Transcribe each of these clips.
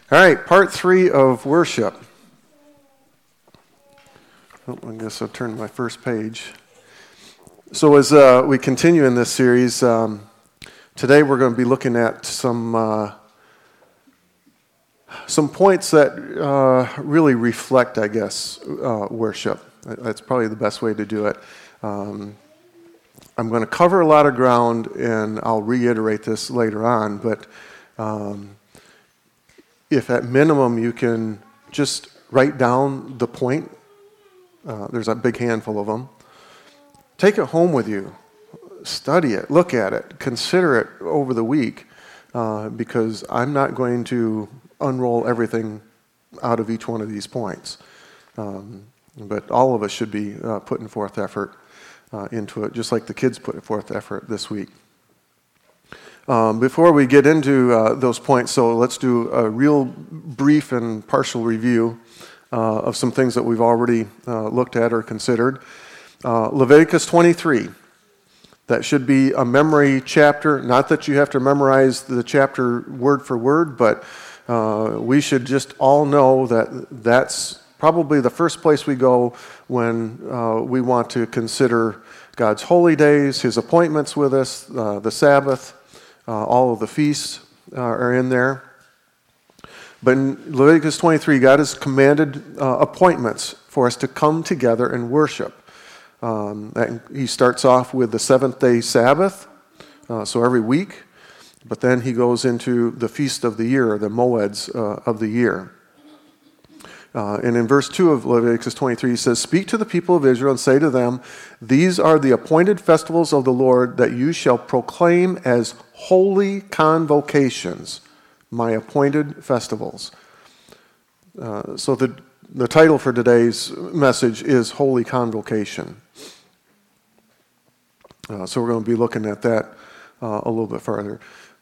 All right, part 3 of worship. Oh, I guess I'll turn to my first page. So as we continue in this series, today we're going to be looking at some points that really reflect, I guess, worship. That's probably the best way to do it. I'm going to cover a lot of ground, and I'll reiterate this later on, but if at minimum you can just write down the point, there's a big handful of them, take it home with you, study it, look at it, consider it over the week, because I'm not going to unroll everything out of each one of these points. But all of us should be putting forth effort into it, just like the kids put forth effort this week. Before we get into those points, so let's do a real brief and partial review of some things that we've already looked at or considered. Leviticus 23, that should be a memory chapter. Not that you have to memorize the chapter word for word, but we should just all know that that's probably the first place we go when we want to consider God's holy days, His appointments with us, the Sabbath. All of the feasts are in there. But in Leviticus 23, God has commanded appointments for us to come together and worship. He starts off with the seventh-day Sabbath, so every week. But then he goes into the feast of the year, the moeds of the year. And in verse 2 of Leviticus 23, he says, "Speak to the people of Israel and say to them, these are the appointed festivals of the Lord that you shall proclaim as holy convocations, my appointed festivals." So the title for today's message is Holy Convocation. So we're going to be looking at that a little bit further.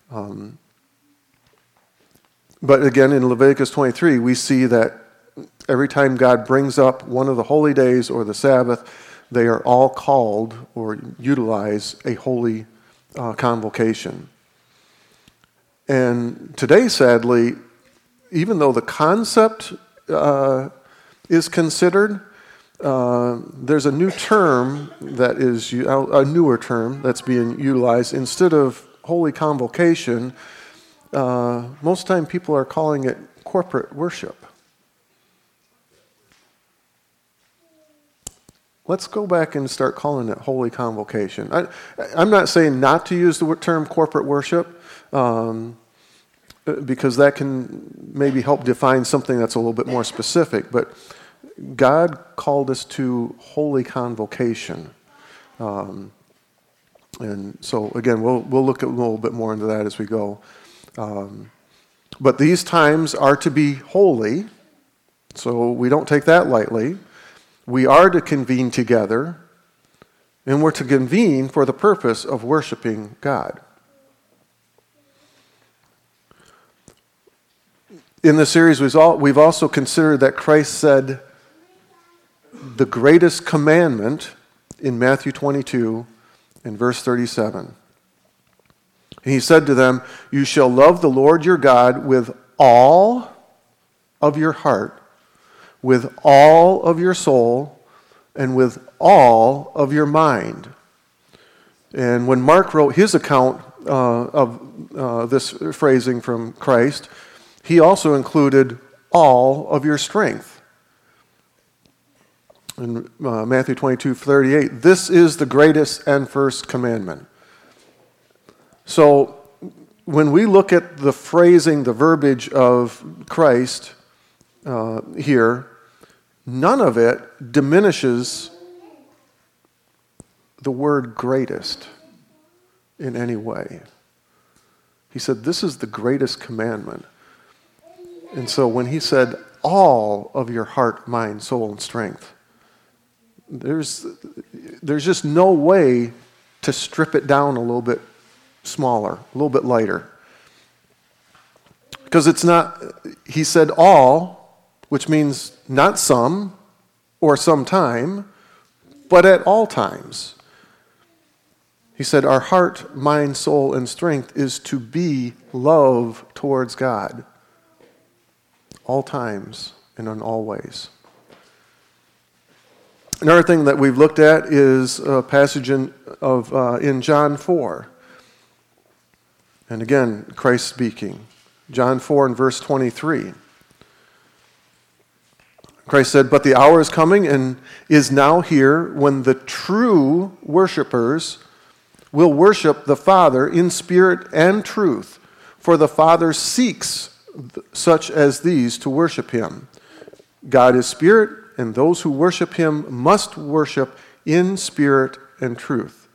But again, in Leviticus 23, we see that every time God brings up one of the holy days or the Sabbath, they are all called or utilize a holy convocation. And today, sadly, even though the concept is considered, there's a new term that is a newer term that's being utilized. Instead of holy convocation, most time people are calling it corporate worship. Let's go back and start calling it holy convocation. I'm not saying not to use the term corporate worship, because that can maybe help define something that's a little bit more specific, but God called us to holy convocation. And so again, we'll look a little bit more into that as we go. But these times are to be holy, so we don't take that lightly. We are to convene together, and we're to convene for the purpose of worshiping God. In the series, we've also considered that Christ said the greatest commandment in Matthew 22 and verse 37. And he said to them, "You shall love the Lord your God with all of your heart, with all of your soul, and with all of your mind." And when Mark wrote his account of this phrasing from Christ, he also included all of your strength. In Matthew 22:38, this is the greatest and first commandment. So when we look at the phrasing, the verbiage of Christ here, none of it diminishes the word greatest in any way. He said, this is the greatest commandment. And so when he said, all of your heart, mind, soul, and strength, there's just no way to strip it down a little bit smaller, a little bit lighter. Because it's not, he said all, which means not some or sometime, but at all times. He said our heart, mind, soul, and strength is to be love towards God. all times, and in all ways. Another thing that we've looked at is a passage in John 4. And again, Christ speaking. John 4 and verse 23. Christ said, "But the hour is coming and is now here when the true worshipers will worship the Father in spirit and truth, for the Father seeks such as these to worship him. God is spirit, and those who worship him must worship in spirit and truth."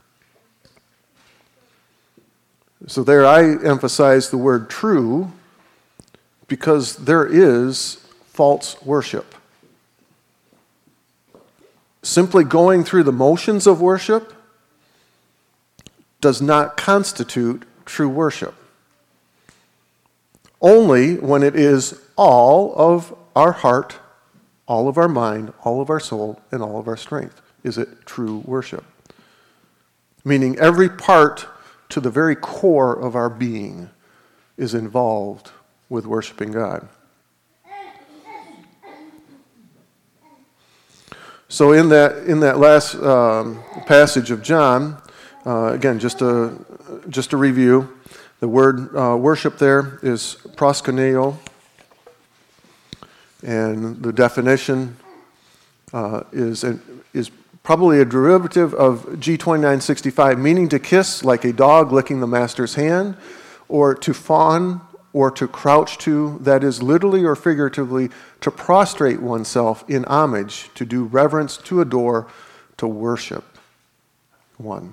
So there I emphasize the word true because there is false worship. Simply going through the motions of worship does not constitute true worship. Only when it is all of our heart, all of our mind, all of our soul, and all of our strength is it true worship. Meaning every part to the very core of our being is involved with worshiping God. So in that last passage of John, again, just to review, the word worship there is proskuneo, and the definition is probably a derivative of G2965, meaning to kiss like a dog licking the master's hand, or to fawn, or to crouch to, that is literally or figuratively to prostrate oneself in homage, to do reverence, to adore, to worship one.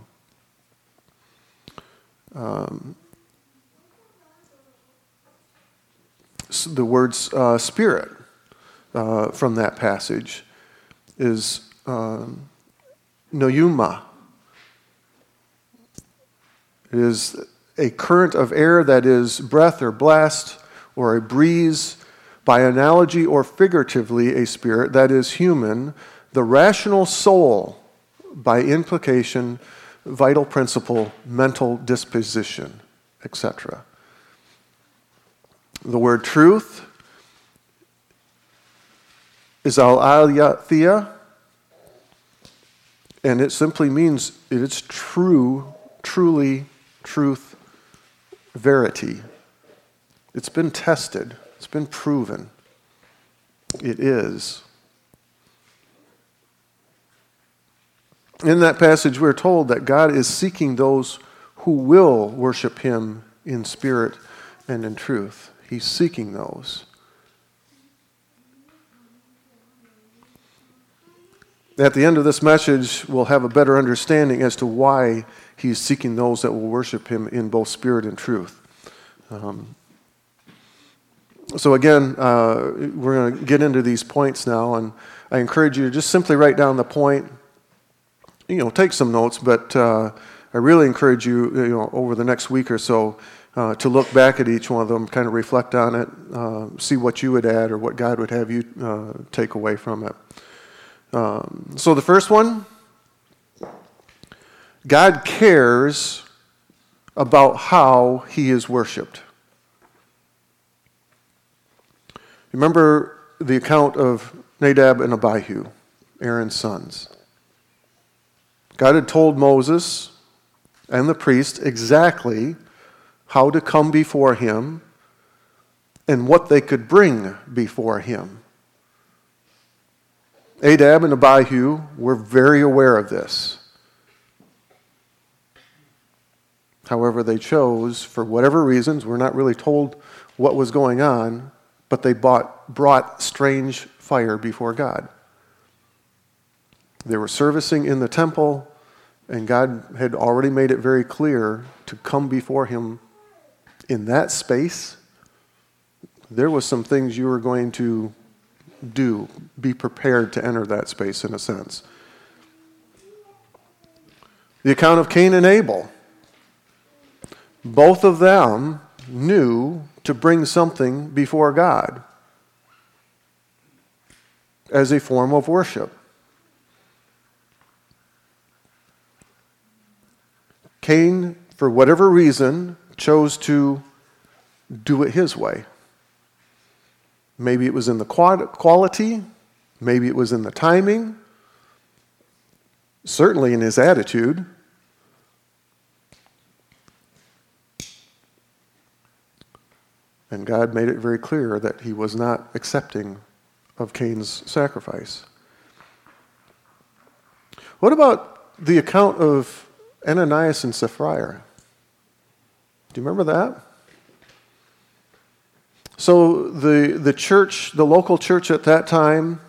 So the words spirit from that passage is pneuma. It is a current of air that is breath or blast or a breeze, by analogy or figuratively a spirit that is human, the rational soul, by implication, vital principle, mental disposition, etc. The word truth is al-aletheia, and it simply means it's true, truly, truth, verity. It's been tested. It's been proven. It is. In that passage, we're told that God is seeking those who will worship him in spirit and in truth. He's seeking those. At the end of this message, we'll have a better understanding as to why he's seeking those that will worship him in both spirit and truth. So again, we're going to get into these points now, and I encourage you to just simply write down the point. Take some notes, but I really encourage you, over the next week or so, to look back at each one of them, kind of reflect on it, see what you would add or what God would have you take away from it. So the first one, God cares about how he is worshiped. Remember the account of Nadab and Abihu, Aaron's sons. God had told Moses and the priest exactly how to come before him and what they could bring before him. Nadab and Abihu were very aware of this. However, they chose, for whatever reasons, we're not really told what was going on, but they brought strange fire before God. They were servicing in the temple, and God had already made it very clear to come before him in that space. There was some things you were going to do. Be prepared to enter that space, in a sense. The account of Cain and Abel. Both of them knew to bring something before God as a form of worship. Cain, for whatever reason, chose to do it his way. Maybe it was in the quality. Maybe it was in the timing. Certainly in his attitude. And God made it very clear that he was not accepting of Cain's sacrifice. What about the account of Ananias and Sapphira? Do you remember that? So the church, the local church at that time,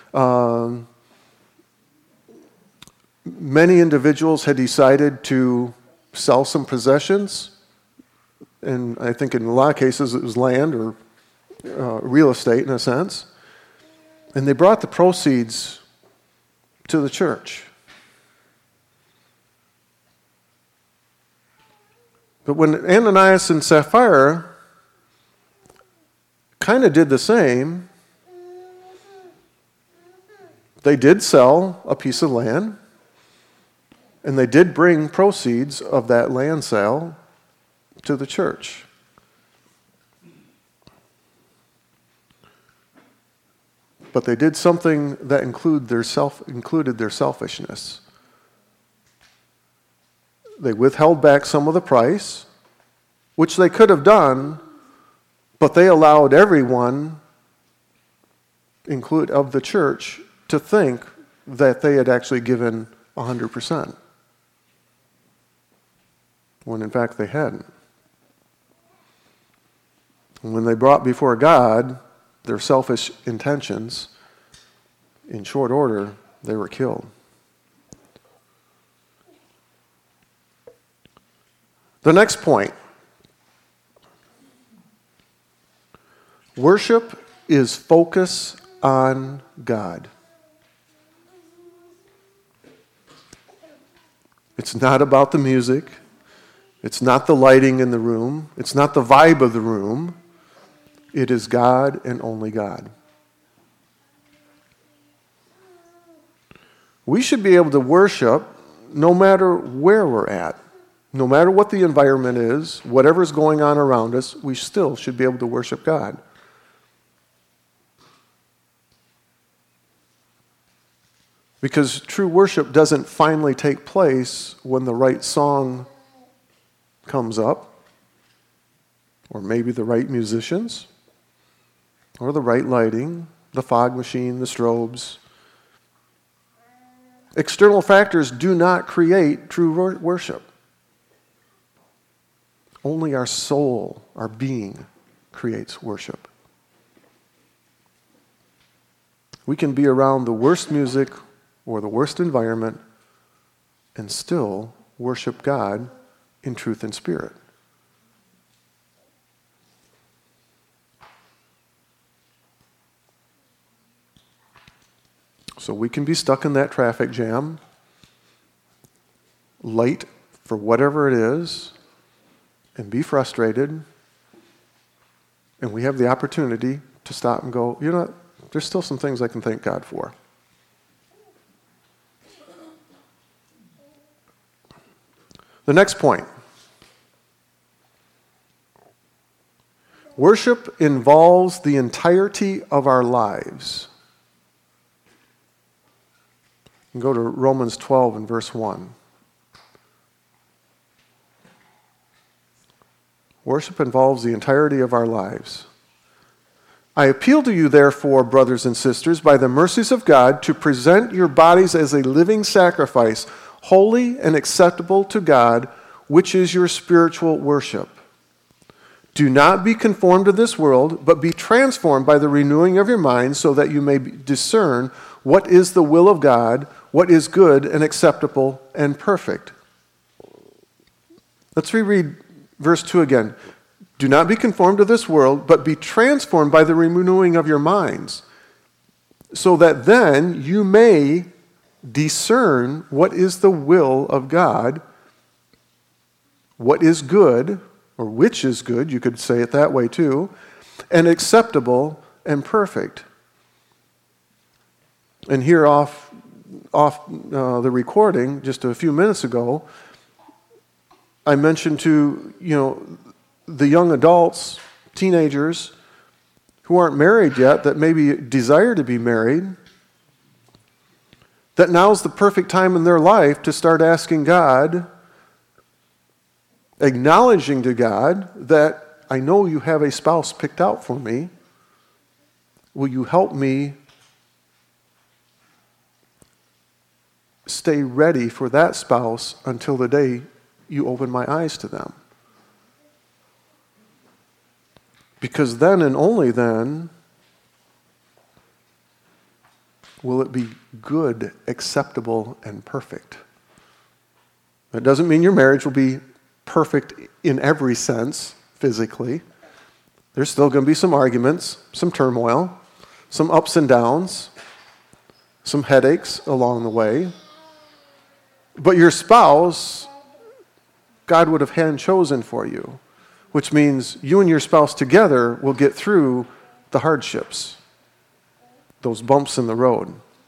many individuals had decided to sell some possessions. And I think in a lot of cases it was land or real estate in a sense. And they brought the proceeds to the church. But when Ananias and Sapphira kind of did the same, they did sell a piece of land, and they did bring proceeds of that land sale to the church. But they did something that included their selfishness. They withheld back some of the price, which they could have done, but they allowed everyone of the church to think that they had actually given 100%, when in fact they hadn't. And when they brought before God their selfish intentions, in short order, they were killed. The next point. Worship is focus on God. It's not about the music. It's not the lighting in the room. It's not the vibe of the room. It is God and only God. We should be able to worship no matter where we're at. No matter what the environment is, whatever's going on around us, we still should be able to worship God. Because true worship doesn't finally take place when the right song comes up, or maybe the right musicians, or the right lighting, the fog machine, the strobes. External factors do not create true worship. Only our soul, our being, creates worship. We can be around the worst music or the worst environment and still worship God in truth and spirit. So we can be stuck in that traffic jam, late for whatever it is, and be frustrated. And we have the opportunity to stop and go, you know what? There's still some things I can thank God for. The next point. Worship involves the entirety of our lives. You can go to Romans 12 and verse 1. Worship involves the entirety of our lives. I appeal to you, therefore, brothers and sisters, by the mercies of God, to present your bodies as a living sacrifice, holy and acceptable to God, which is your spiritual worship. Do not be conformed to this world, but be transformed by the renewing of your mind, so that you may discern what is the will of God, what is good and acceptable and perfect. Let's reread verse 2 again. Do not be conformed to this world, but be transformed by the renewing of your minds, so that then you may discern what is the will of God, what is good, or which is good, you could say it that way too, and acceptable and perfect. And here off the recording, just a few minutes ago, I mentioned to, the young adults, teenagers, who aren't married yet, that maybe desire to be married, that now's the perfect time in their life to start asking God, acknowledging to God that I know you have a spouse picked out for me. Will you help me stay ready for that spouse until the day you open my eyes to them? Because then and only then will it be good, acceptable, and perfect. That doesn't mean your marriage will be perfect in every sense, physically. There's still going to be some arguments, some turmoil, some ups and downs, some headaches along the way. But your spouse, God would have hand-chosen for you, which means you and your spouse together will get through the hardships, those bumps in the road.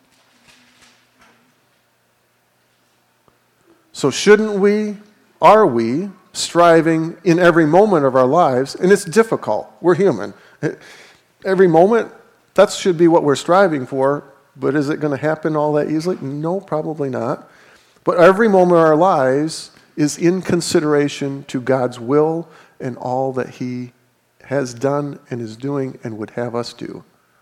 So shouldn't we, are we, striving in every moment of our lives, and it's difficult, we're human. Every moment, that should be what we're striving for, but is it going to happen all that easily? No, probably not. But every moment of our lives is in consideration to God's will and all that He has done and is doing and would have us do.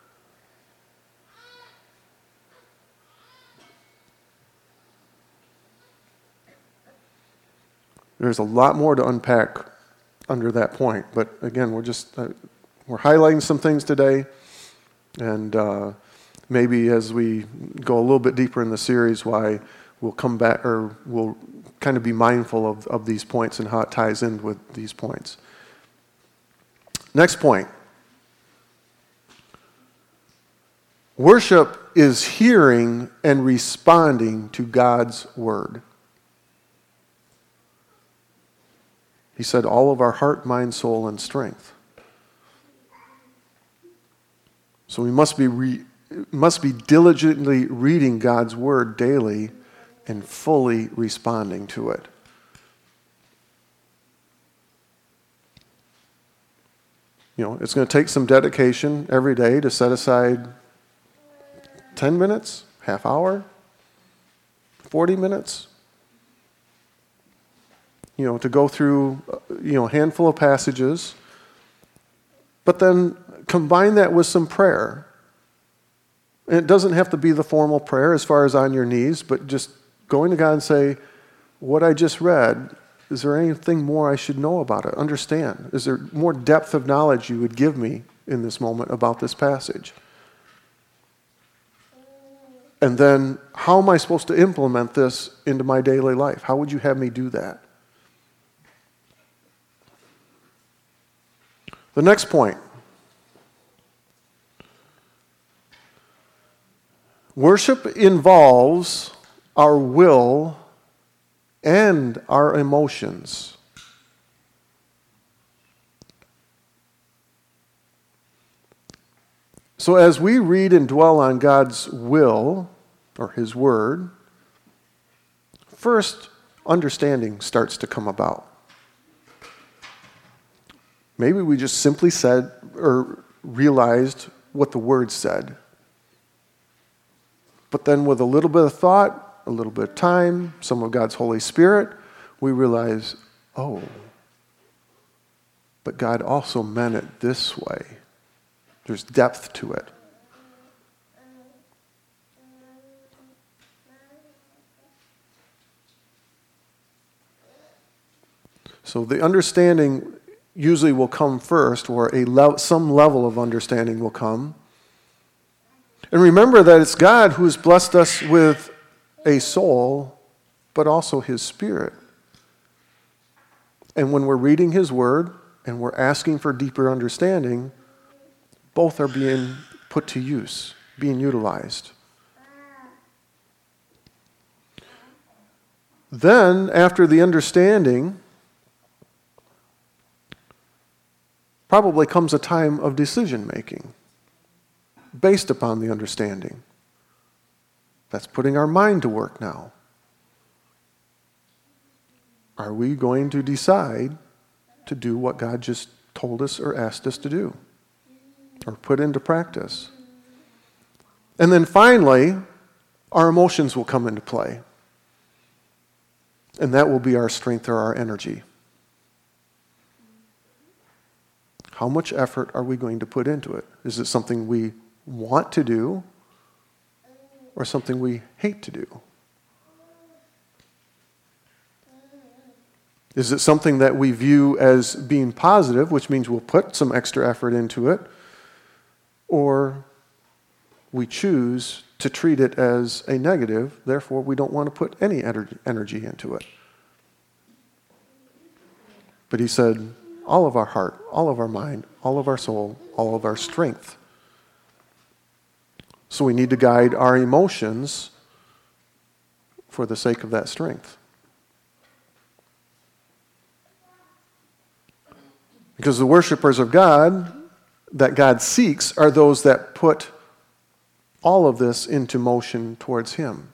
There's a lot more to unpack under that point, but again, we're highlighting some things today, and maybe as we go a little bit deeper in the series, why we'll come back, or we'll kind of be mindful of these points and how it ties in with these points. Next point. Worship is hearing and responding to God's word. He said, all of our heart, mind, soul, and strength. So we must be diligently reading God's word daily and fully responding to it. You know, it's going to take some dedication every day to set aside 10 minutes, half hour, 40 minutes, you know, to go through, a handful of passages, but then combine that with some prayer. And it doesn't have to be the formal prayer as far as on your knees, but just going to God and say, what I just read, is there anything more I should know about it, understand? Is there more depth of knowledge you would give me in this moment about this passage? And then, how am I supposed to implement this into my daily life? How would you have me do that? The next point. Worship involves our will and our emotions. So as we read and dwell on God's will, or His Word, first, understanding starts to come about. Maybe we just simply said or realized what the Word said. But then with a little bit of thought, a little bit of time, some of God's Holy Spirit, we realize, oh, but God also meant it this way. There's depth to it. So the understanding usually will come first, or some level of understanding will come. And remember that it's God who has blessed us with a soul, but also His Spirit. And when we're reading His Word and we're asking for deeper understanding, both are being put to use, being utilized. Then, after the understanding, probably comes a time of decision making based upon the understanding. That's putting our mind to work now. Are we going to decide to do what God just told us or asked us to do? or put into practice. And then finally, our emotions will come into play. And that will be our strength or our energy. How much effort are we going to put into it? Is it something we want to do or something we hate to do? Is it something that we view as being positive, which means we'll put some extra effort into it, or we choose to treat it as a negative, therefore we don't want to put any energy into it? But he said, all of our heart, all of our mind, all of our soul, all of our strength. So we need to guide our emotions for the sake of that strength. Because the worshipers of God, that God seeks, are those that put all of this into motion towards Him.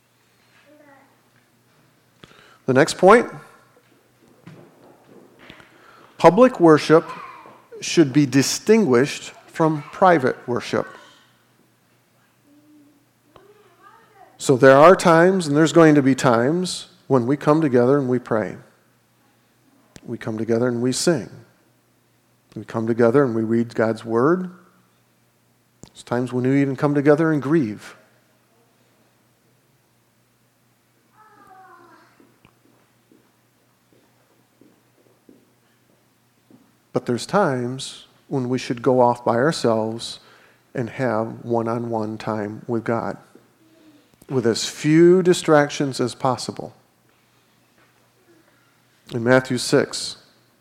The next point, public worship should be distinguished from private worship. So there are times, and there's going to be times, when we come together and we pray. We come together and we sing. We come together and we read God's Word. There's times when we even come together and grieve. But there's times when we should go off by ourselves and have one-on-one time with God, with as few distractions as possible. In Matthew 6,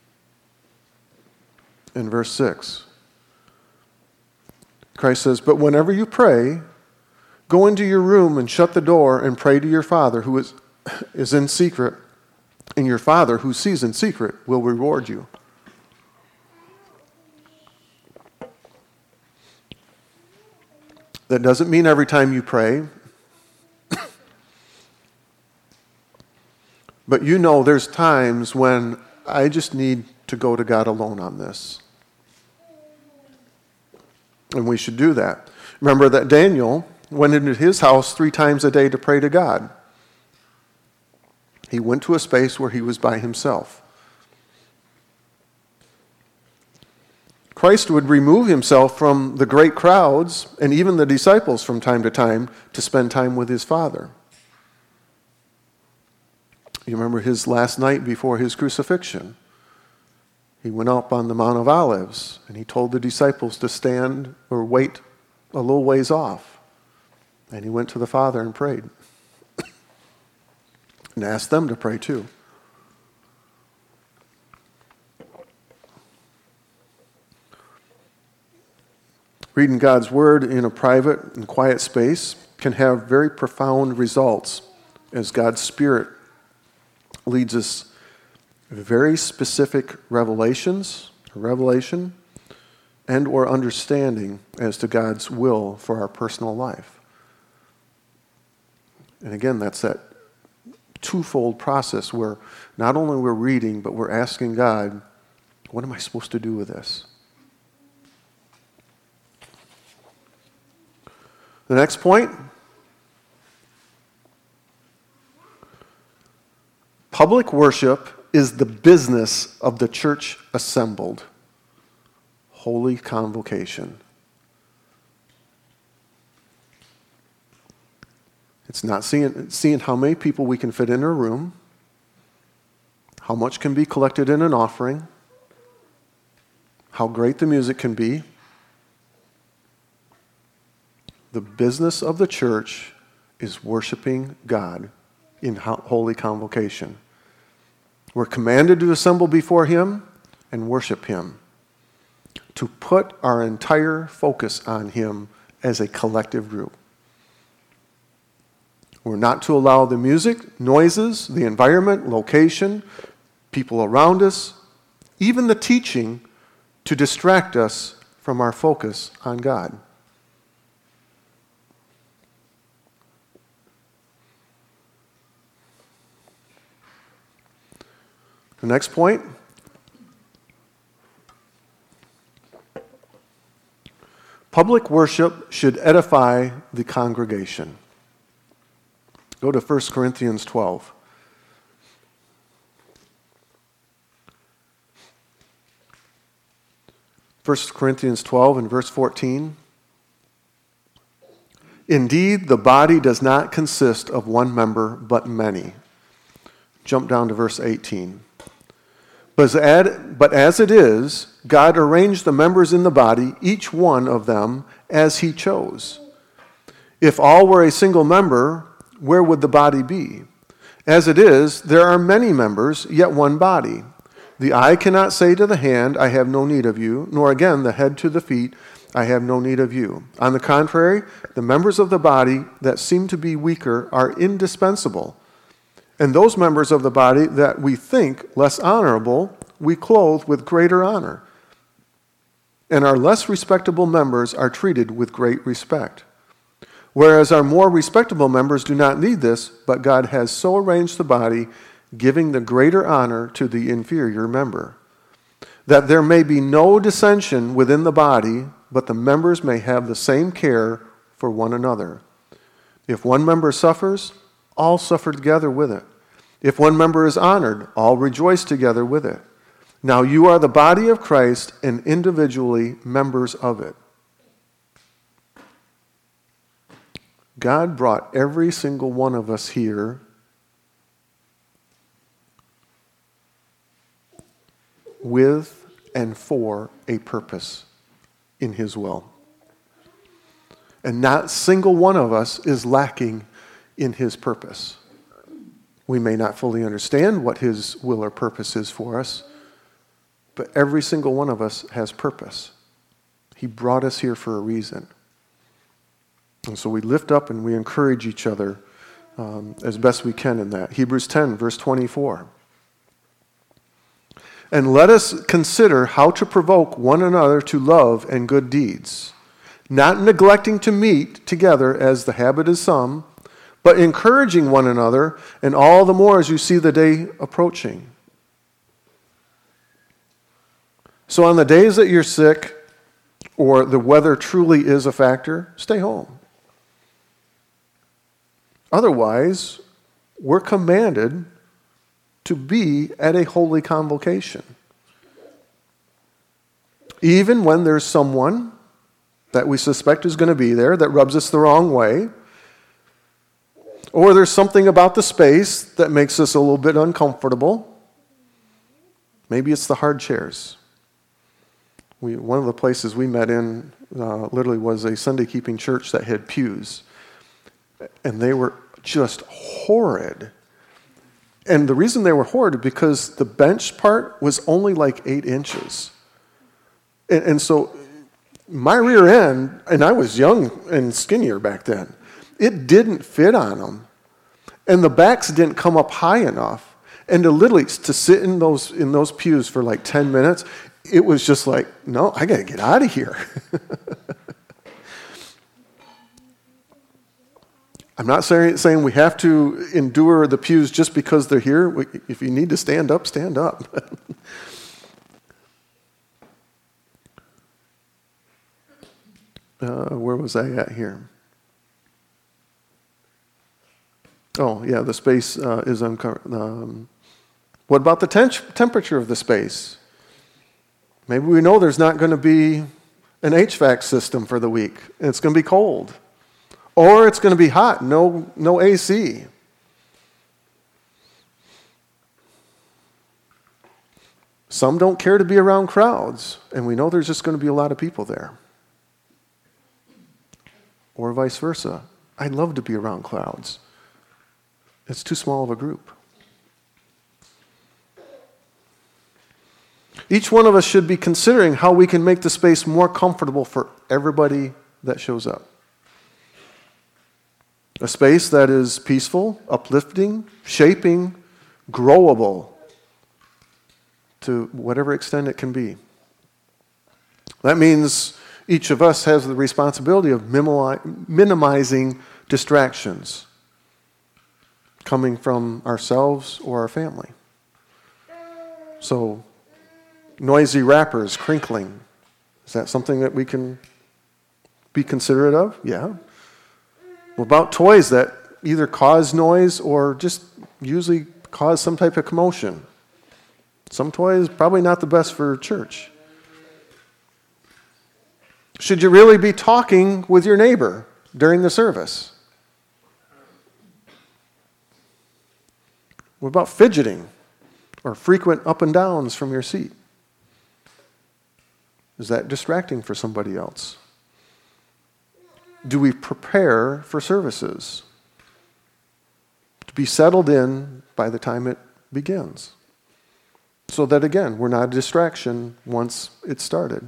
in verse 6, Christ says, "But whenever you pray, go into your room and shut the door and pray to your Father who is in secret, and your Father who sees in secret will reward you." That doesn't mean every time you pray. But you know there's times when I just need to go to God alone on this. And we should do that. Remember that Daniel went into his house 3 times a day to pray to God. He went to a space where he was by himself. Christ would remove himself from the great crowds and even the disciples from time to time to spend time with his Father. You remember his last night before his crucifixion. He went up on the Mount of Olives and he told the disciples to stand or wait a little ways off. And he went to the Father and prayed. And asked them to pray too. Reading God's Word in a private and quiet space can have very profound results as God's Spirit leads us very specific revelation and or understanding as to God's will for our personal life. And again, that's that twofold process where not only we're reading, but we're asking God, what am I supposed to do with this? The next point, public worship is the business of the church assembled. Holy convocation. It's not seeing how many people we can fit in a room, how much can be collected in an offering, how great the music can be. The business of the church is worshiping God in holy convocation. We're commanded to assemble before Him and worship Him, to put our entire focus on Him as a collective group. We're not to allow the music, noises, the environment, location, people around us, even the teaching, to distract us from our focus on God. The next point, Public worship should edify the congregation. Go to 1 Corinthians 12. First Corinthians 12 and verse 14. Indeed, the body does not consist of one member, but many. Jump down to verse 18. But as it is, God arranged the members in the body, each one of them, as he chose. If all were a single member, where would the body be? As it is, there are many members, yet one body. The eye cannot say to the hand, I have no need of you, nor again the head to the feet, I have no need of you. On the contrary, the members of the body that seem to be weaker are indispensable. And those members of the body that we think less honorable, we clothe with greater honor. And our less respectable members are treated with great respect. Whereas our more respectable members do not need this, but God has so arranged the body, giving the greater honor to the inferior member, that there may be no dissension within the body, but the members may have the same care for one another. If one member suffers, all suffer together with it. If one member is honored, all rejoice together with it. Now you are the body of Christ and individually members of it. God brought every single one of us here with and for a purpose in his will. And not a single one of us is lacking in his purpose. We may not fully understand what his will or purpose is for us, but every single one of us has purpose. He brought us here for a reason. And so we lift up and we encourage each other as best we can in that. Hebrews 10, verse 24. And let us consider how to provoke one another to love and good deeds, not neglecting to meet together as the habit is some, but encouraging one another, and all the more as you see the day approaching. So on the days that you're sick, or the weather truly is a factor, stay home. Otherwise, we're commanded to be at a holy convocation. Even when there's someone that we suspect is going to be there that rubs us the wrong way, or there's something about the space that makes us a little bit uncomfortable. Maybe it's the hard chairs. One of the places we met in literally was a Sunday keeping church that had pews. And they were just horrid. And the reason they were horrid is because the bench part was only like 8 inches. And so my rear end, and I was young and skinnier back then, it didn't fit on them. And the backs didn't come up high enough. And to sit in those pews for like 10 minutes, it was just like, no, I got to get out of here. I'm not saying we have to endure the pews just because they're here. If you need to stand up, stand up. Where was I at here? Oh, yeah, the space is uncovered. What about the temperature of the space? Maybe we know there's not going to be an HVAC system for the week. It's going to be cold. Or it's going to be hot, no AC. Some don't care to be around crowds, and we know there's just going to be a lot of people there. Or vice versa. I'd love to be around crowds. It's too small of a group. Each one of us should be considering how we can make the space more comfortable for everybody that shows up. A space that is peaceful, uplifting, shaping, growable to whatever extent it can be. That means each of us has the responsibility of minimizing distractions coming from ourselves or our family. So, noisy wrappers crinkling, is that something that we can be considerate of? Yeah. What about toys that either cause noise or just usually cause some type of commotion? Some toys probably not the best for church. Should you really be talking with your neighbor during the service? What about fidgeting or frequent up and downs from your seat? Is that distracting for somebody else? Do we prepare for services to be settled in by the time it begins? So that, again, we're not a distraction once it's started.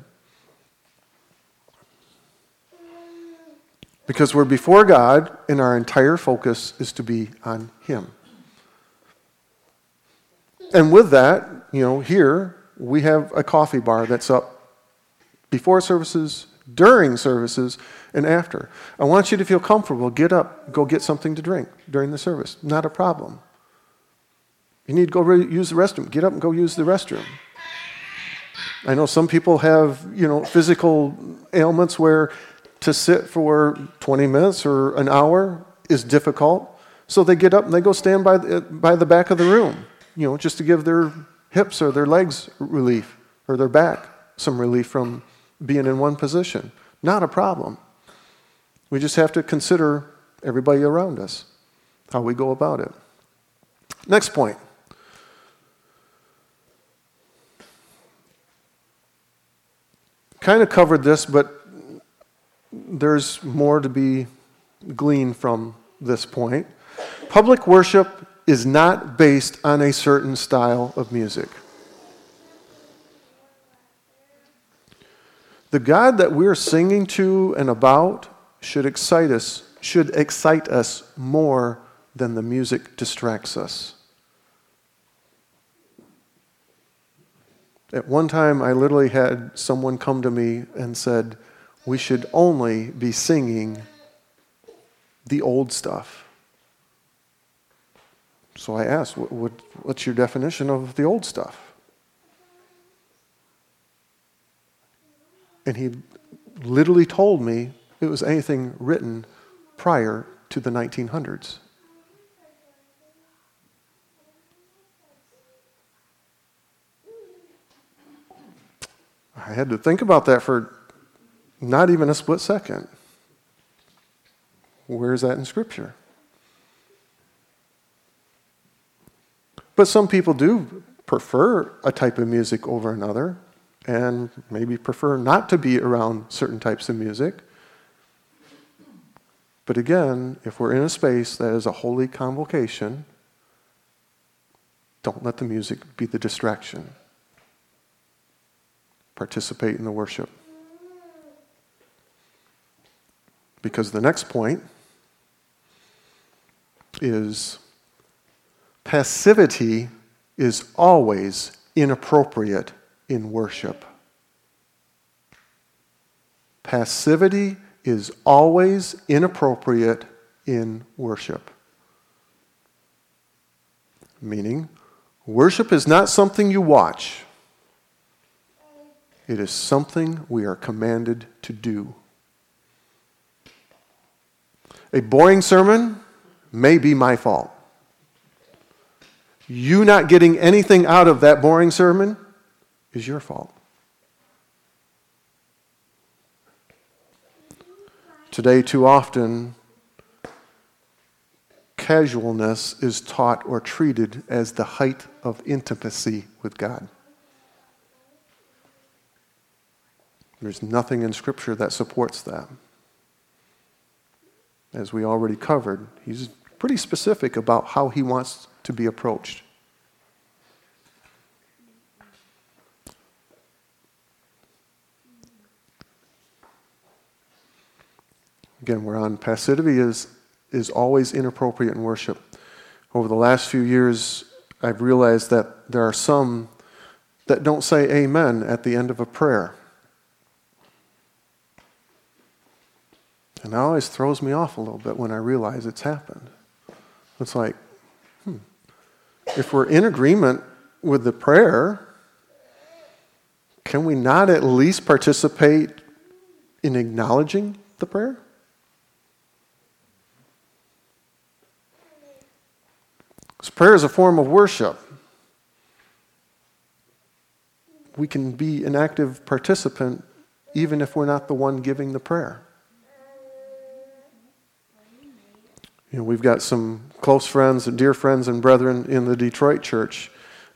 Because we're before God, and our entire focus is to be on Him. And with that, here we have a coffee bar that's up before services, during services, and after. I want you to feel comfortable. Get up, go get something to drink during the service. Not a problem. You need to go use the restroom. Get up and go use the restroom. I know some people have, physical ailments where to sit for 20 minutes or an hour is difficult. So they get up and they go stand by the back of the room, just to give their hips or their legs relief or their back some relief from being in one position. Not a problem. We just have to consider everybody around us, how we go about it. Next point. Kind of covered this, but there's more to be gleaned from this point. Public worship is not based on a certain style of music. The God that we're singing to and about should excite us more than the music distracts us. At one time, I literally had someone come to me and said, we should only be singing the old stuff. So I asked, what's your definition of the old stuff? And he literally told me it was anything written prior to the 1900s. I had to think about that for not even a split second. Where is that in Scripture? But some people do prefer a type of music over another, and maybe prefer not to be around certain types of music. But again, if we're in a space that is a holy convocation, don't let the music be the distraction. Participate in the worship. Because the next point is passivity is always inappropriate in worship. Passivity is always inappropriate in worship. Meaning, worship is not something you watch. It is something we are commanded to do. A boring sermon may be my fault. You not getting anything out of that boring sermon is your fault. Today, too often, casualness is taught or treated as the height of intimacy with God. There's nothing in Scripture that supports that. As we already covered, he's pretty specific about how he wants to be approached. Again, we're on passivity is always inappropriate in worship. Over the last few years, I've realized that there are some that don't say amen at the end of a prayer. And it always throws me off a little bit when I realize it's happened. It's like, if we're in agreement with the prayer, can we not at least participate in acknowledging the prayer? So prayer is a form of worship. We can be an active participant even if we're not the one giving the prayer. You know, we've got some close friends and dear friends and brethren in the Detroit church.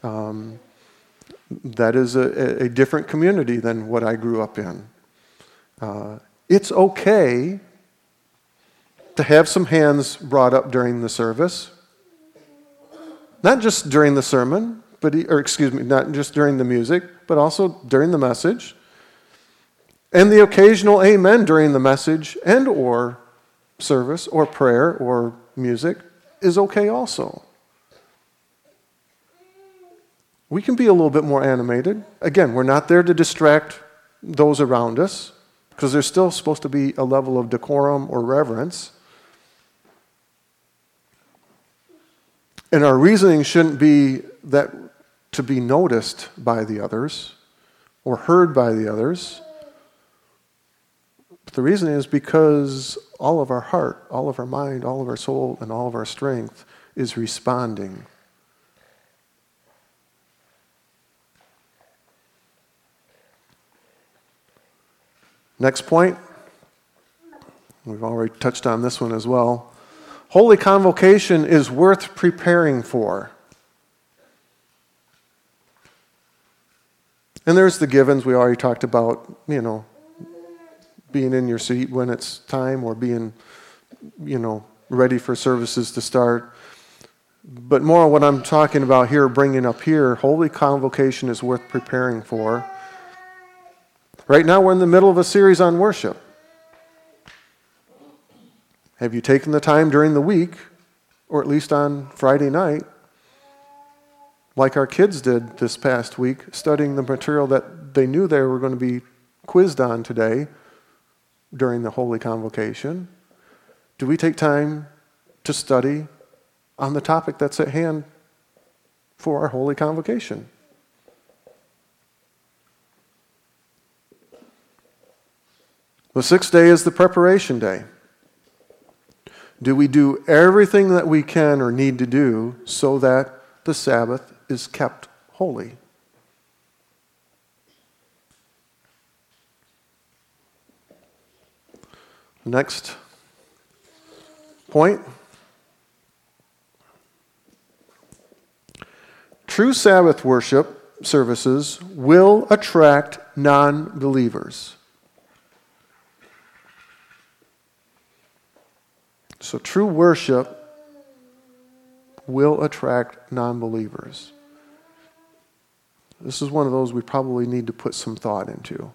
That is a different community than what I grew up in. It's okay to have some hands brought up during the service. Not just during the sermon, not just during the music, but also during the message. And the occasional amen during the message and or service or prayer or music is okay also. We can be a little bit more animated. Again, we're not there to distract those around us because there's still supposed to be a level of decorum or reverence. And our reasoning shouldn't be that to be noticed by the others or heard by the others. But the reason is because all of our heart, all of our mind, all of our soul, and all of our strength is responding. Next point. We've already touched on this one as well. Holy Convocation is worth preparing for. And there's the givens we already talked about, being in your seat when it's time or being, ready for services to start. But more what I'm talking about here, bringing up here, Holy Convocation is worth preparing for. Right now we're in the middle of a series on worship. Have you taken the time during the week, or at least on Friday night, like our kids did this past week, studying the material that they knew they were going to be quizzed on today during the Holy Convocation? Do we take time to study on the topic that's at hand for our Holy Convocation? The sixth day is the preparation day. Do we do everything that we can or need to do so that the Sabbath is kept holy? Next point. True Sabbath worship services will attract non-believers. So true worship will attract non-believers. This is one of those we probably need to put some thought into.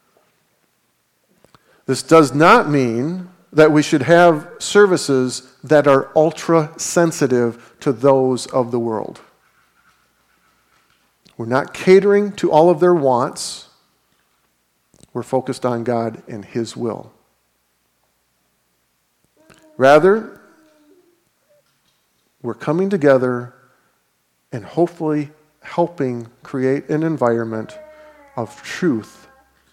This does not mean that we should have services that are ultra-sensitive to those of the world. We're not catering to all of their wants. We're focused on God and His will. Rather, we're coming together and hopefully helping create an environment of truth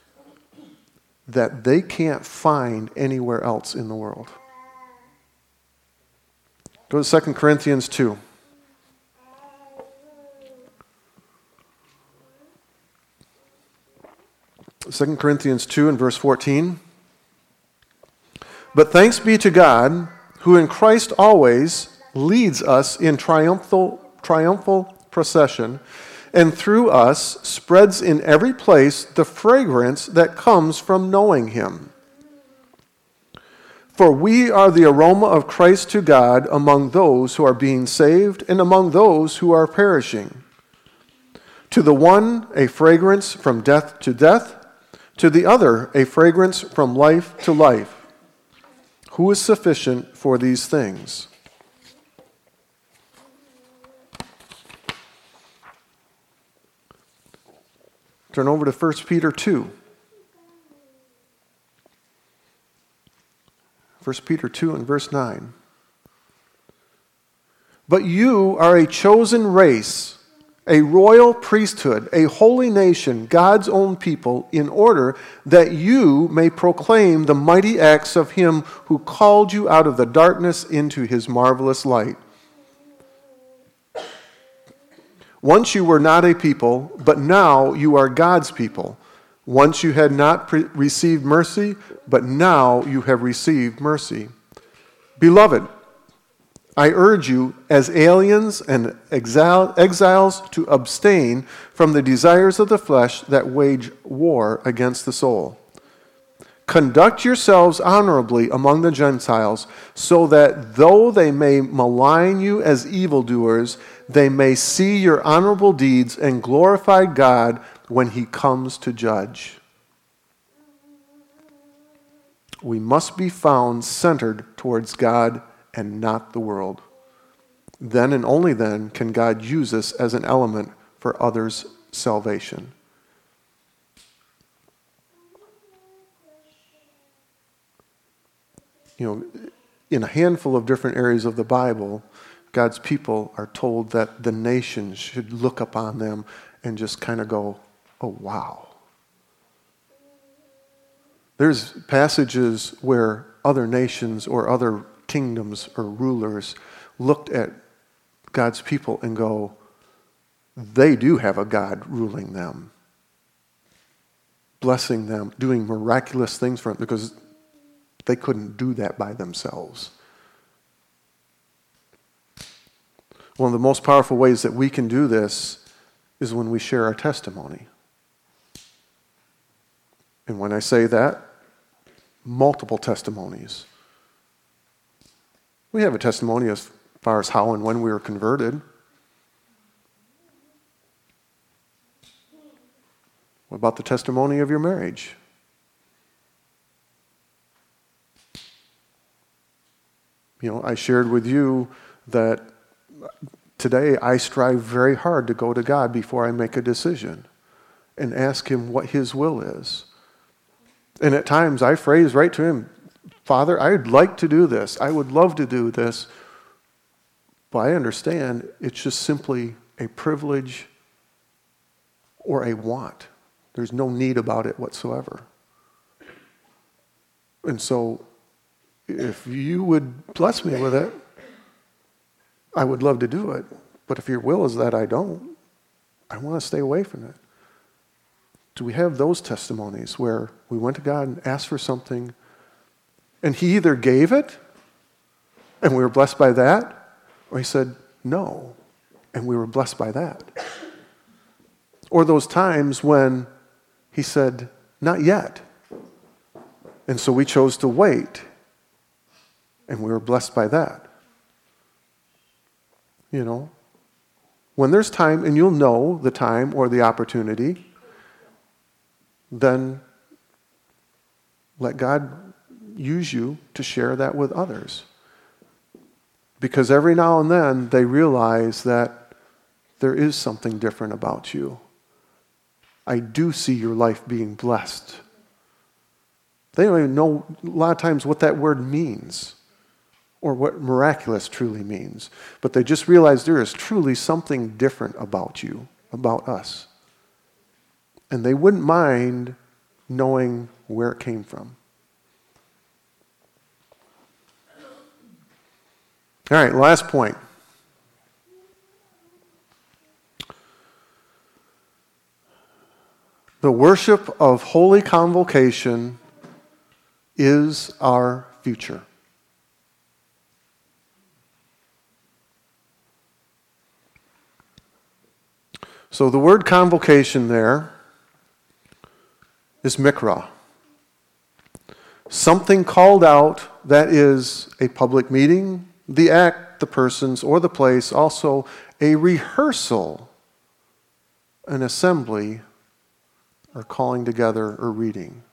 that they can't find anywhere else in the world. Go to 2 Corinthians 2. 2 Corinthians 2 and verse 14. But thanks be to God, who in Christ always leads us in triumphal procession, and through us spreads in every place the fragrance that comes from knowing Him. For we are the aroma of Christ to God among those who are being saved and among those who are perishing. To the one, a fragrance from death to death, to the other, a fragrance from life to life. Who is sufficient for these things? Turn over to 1 Peter 2. 1 Peter 2 and verse 9. But you are a chosen race, a royal priesthood, a holy nation, God's own people, in order that you may proclaim the mighty acts of him who called you out of the darkness into his marvelous light. Once you were not a people, but now you are God's people. Once you had not received mercy, but now you have received mercy. Beloved, I urge you as aliens and exiles to abstain from the desires of the flesh that wage war against the soul. Conduct yourselves honorably among the Gentiles, so that though they may malign you as evildoers, they may see your honorable deeds and glorify God when he comes to judge. We must be found centered towards God and not the world. Then and only then can God use us as an element for others' salvation. In a handful of different areas of the Bible, God's people are told that the nations should look upon them and just kind of go, oh, wow. There's passages where other nations or other kingdoms or rulers looked at God's people and go, they do have a God ruling them, blessing them, doing miraculous things for them, because they couldn't do that by themselves. One of the most powerful ways that we can do this is when we share our testimony. And when I say that, multiple testimonies. We have a testimony as far as how and when we were converted. What about the testimony of your marriage? I shared with you that today I strive very hard to go to God before I make a decision and ask him what his will is. And at times I phrase right to him, Father, I'd like to do this. I would love to do this. But I understand it's just simply a privilege or a want. There's no need about it whatsoever. And so if you would bless me with it, I would love to do it. But if your will is that I don't, I want to stay away from it. Do we have those testimonies where we went to God and asked for something, and he either gave it, and we were blessed by that, or he said no, and we were blessed by that? Or those times when he said, not yet, and so we chose to wait, and we were blessed by that. When there's time, and you'll know the time or the opportunity, then let God use you to share that with others. Because every now and then they realize that there is something different about you. I do see your life being blessed. They don't even know a lot of times what that word means or what miraculous truly means. But they just realize there is truly something different about you, about us. And they wouldn't mind knowing where it came from. All right, last point. The worship of Holy Convocation is our future. So the word convocation there is mikra. Something called out that is a public meeting, the act, the persons, or the place, also a rehearsal, an assembly, or calling together or reading.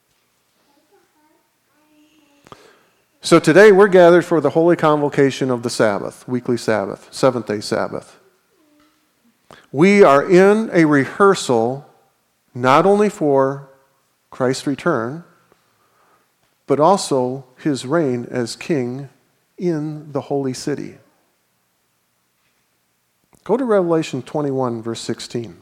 So today we're gathered for the holy convocation of the Sabbath, weekly Sabbath, seventh-day Sabbath. We are in a rehearsal not only for Christ's return, but also his reign as king in the holy city. Go to Revelation 21, verse 16.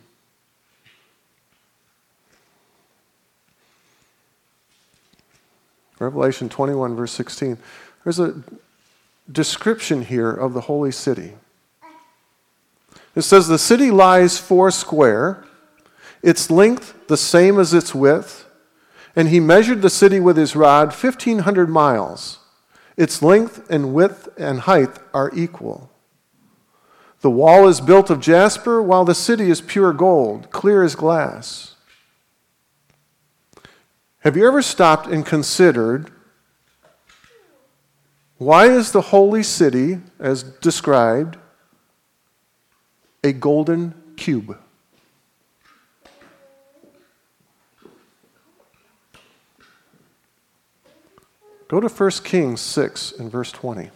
Revelation 21, verse 16. There's a description here of the holy city. It says, the city lies 4 square, its length the same as its width, and he measured the city with his rod 1,500 miles. Its length and width and height are equal. The wall is built of jasper, while the city is pure gold, clear as glass. Have you ever stopped and considered, why is the holy city, as described, a golden cube? Go to 1 Kings 6 and verse 20.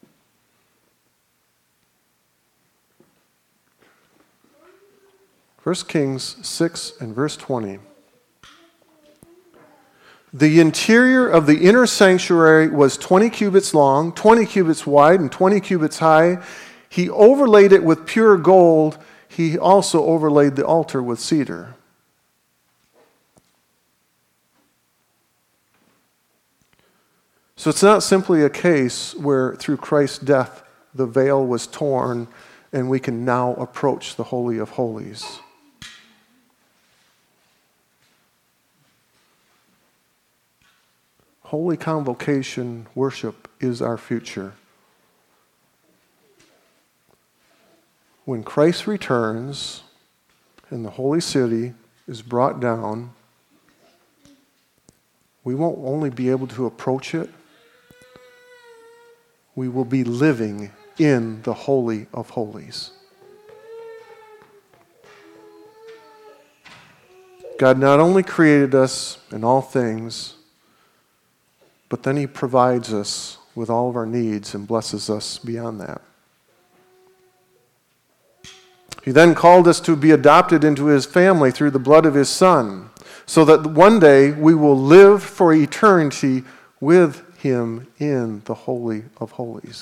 1 Kings 6 and verse 20. The interior of the inner sanctuary was 20 cubits long, 20 cubits wide, and 20 cubits high. He overlaid it with pure gold. He also overlaid the altar with cedar. So it's not simply a case where through Christ's death the veil was torn and we can now approach the Holy of Holies. Holy Convocation worship is our future. When Christ returns and the holy city is brought down, we won't only be able to approach it, we will be living in the Holy of Holies. God not only created us in all things, but then he provides us with all of our needs and blesses us beyond that. He then called us to be adopted into his family through the blood of his Son, so that one day we will live for eternity with him in the Holy of Holies.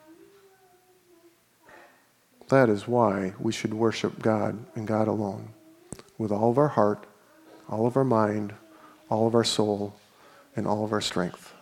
That is why we should worship God and God alone, with all of our heart, all of our mind, all of our soul, and all of our strength.